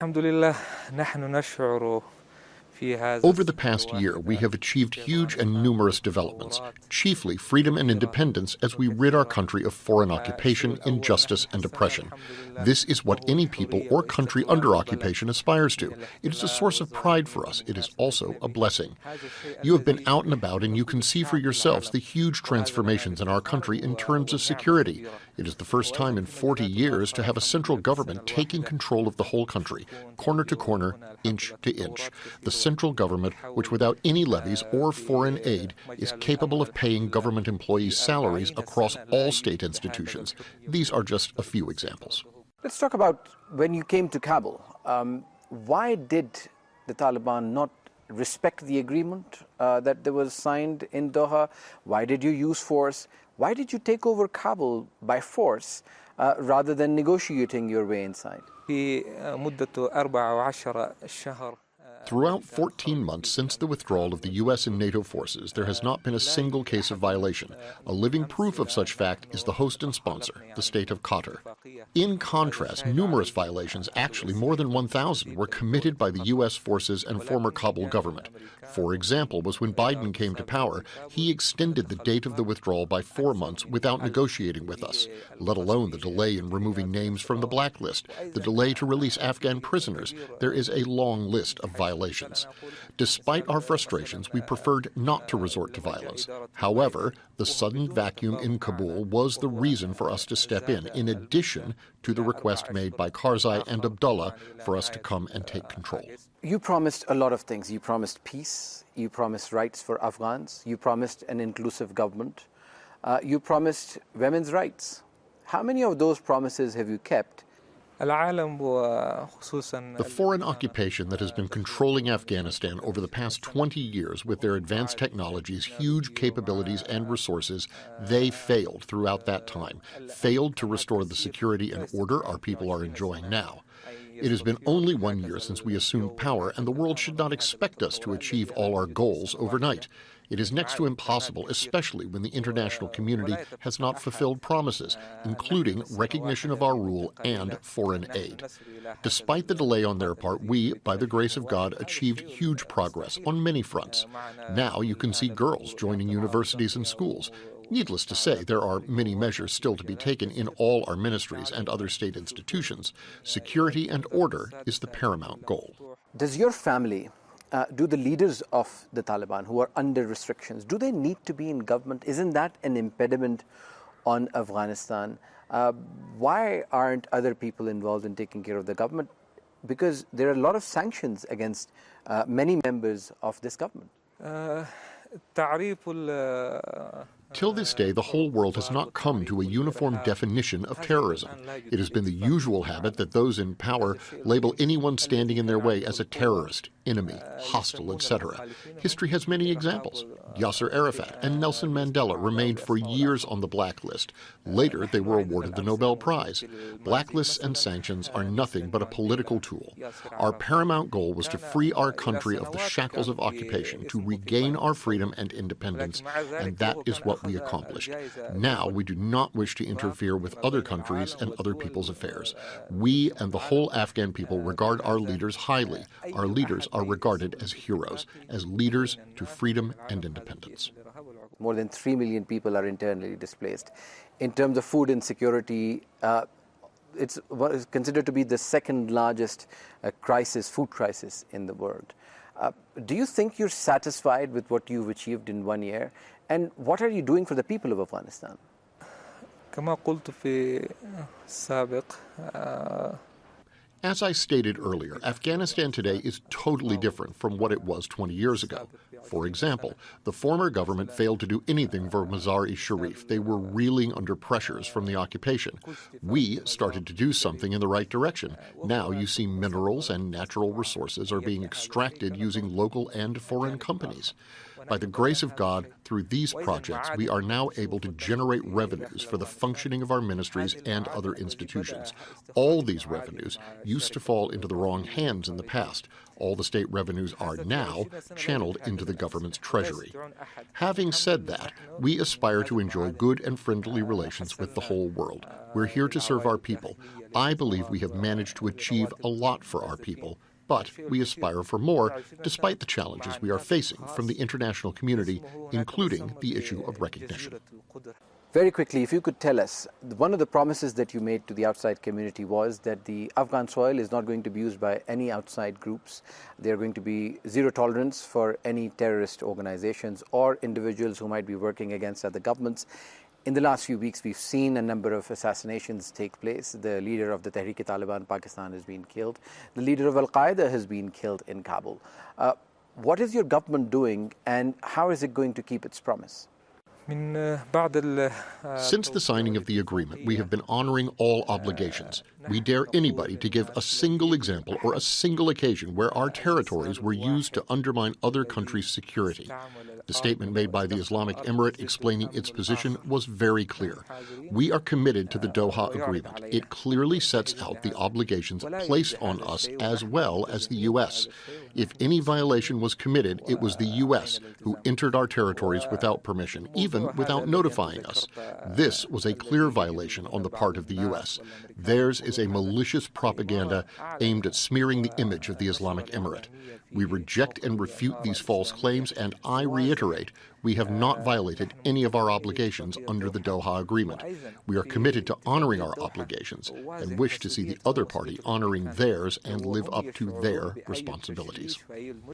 الحمد لله نحن نشعر في هذا Over the past year, we have achieved huge and numerous developments, chiefly freedom and independence as we rid our country of foreign occupation, injustice, and oppression. This is what any people or country under occupation aspires to. It is a source of pride for us. It is also a blessing. You have been out and about, and you can see for yourselves the huge transformations in our country in terms of security. It is the first time in 40 years to have a central government taking control of the whole country, corner to corner, inch to inch. The central government, which without any levies or foreign aid, is capable of paying government employees' salaries across all state institutions. These are just a few examples. Let's talk about when you came to Kabul. Why did the Taliban not respect the agreement that was signed in Doha? Why did you use force? Why did you take over Kabul by force rather than negotiating your way inside? في مدة 14 شهر. Throughout 14 months since the withdrawal of the U.S. and NATO forces, there has not been a single case of violation. A living proof of such fact is the host and sponsor, the state of Qatar. In contrast, numerous violations, actually more than 1,000, were committed by the U.S. forces and former Kabul government. For example, was when Biden came to power, he extended the date of the withdrawal by 4 months without negotiating with us, let alone the delay in removing names from the blacklist, the delay to release Afghan prisoners. There is a long list of violations. Despite our frustrations, we preferred not to resort to violence. However, the sudden vacuum in Kabul was the reason for us to step in addition to the request made by Karzai and Abdullah for us to come and take control. You promised a lot of things. You promised peace. You promised rights for Afghans. You promised an inclusive government. You promised women's rights. How many of those promises have you kept? The foreign occupation that has been controlling Afghanistan over the past 20 years with their advanced technologies, huge capabilities, and resources, they failed throughout that time, failed to restore the security and order our people are enjoying now. It has been only 1 year since we assumed power, and the world should not expect us to achieve all our goals overnight. It is next to impossible, especially when the international community has not fulfilled promises, including recognition of our rule and foreign aid. Despite the delay on their part, we, by the grace of God, achieved huge progress on many fronts. Now you can see girls joining universities and schools. Needless to say, there are many measures still to be taken in all our ministries and other state institutions. Security and order is the paramount goal. Does your family, do the leaders of the Taliban who are under restrictions, do they need to be in government? Isn't that an impediment on Afghanistan? Why aren't other people involved in taking care of the government? Because there are a lot of sanctions against many members of this government. Till this day, the whole world has not come to a uniform definition of terrorism. It has been the usual habit that those in power label anyone standing in their way as a terrorist, enemy, hostile, etc. History has many examples. Yasser Arafat and Nelson Mandela remained for years on the blacklist. Later, they were awarded the Nobel Prize. Blacklists and sanctions are nothing but a political tool. Our paramount goal was to free our country of the shackles of occupation, to regain our freedom and independence, and that is what we accomplished. Now, we do not wish to interfere with other countries and other people's affairs. We and the whole Afghan people regard our leaders highly. Our leaders are regarded as heroes, as leaders to freedom and independence. More than 3 million people are internally displaced. In terms of food insecurity, it's what is considered to be the second largest food crisis in the world. Do you think you're satisfied with what you've achieved in 1 year? And what are you doing for the people of Afghanistan? As I stated earlier, Afghanistan today is totally different from what it was 20 years ago. For example, the former government failed to do anything for Mazar-e-Sharif. They were reeling under pressures from the occupation. We started to do something in the right direction. Now you see minerals and natural resources are being extracted using local and foreign companies. By the grace of God, through these projects, we are now able to generate revenues for the functioning of our ministries and other institutions. All these revenues used to fall into the wrong hands in the past. All the state revenues are now channeled into the government's treasury. Having said that, we aspire to enjoy good and friendly relations with the whole world. We're here to serve our people. I believe we have managed to achieve a lot for our people, but we aspire for more, despite the challenges we are facing from the international community, including the issue of recognition. Very quickly, if you could tell us, one of the promises that you made to the outside community was that the Afghan soil is not going to be used by any outside groups. There are going to be zero tolerance for any terrorist organizations or individuals who might be working against other governments. In the last few weeks, we've seen a number of assassinations take place. The leader of the Tehreek-e-Taliban Pakistan has been killed. The leader of Al-Qaeda has been killed in Kabul. What is your government doing, and how is it going to keep its promise? Since the signing of the agreement, we have been honoring all obligations. We dare anybody to give a single example or a single occasion where our territories were used to undermine other countries' security. The statement made by the Islamic Emirate explaining its position was very clear. We are committed to the Doha Agreement. It clearly sets out the obligations placed on us as well as the U.S. If any violation was committed, it was the U.S. who entered our territories without permission, even without notifying us. This was a clear violation on the part of the U.S. Theirs is a malicious propaganda aimed at smearing the image of the Islamic Emirate. We reject and refute these false claims, and I reiterate, we have not violated any of our obligations under the Doha Agreement. We are committed to honoring our obligations and wish to see the other party honoring theirs and live up to their responsibilities.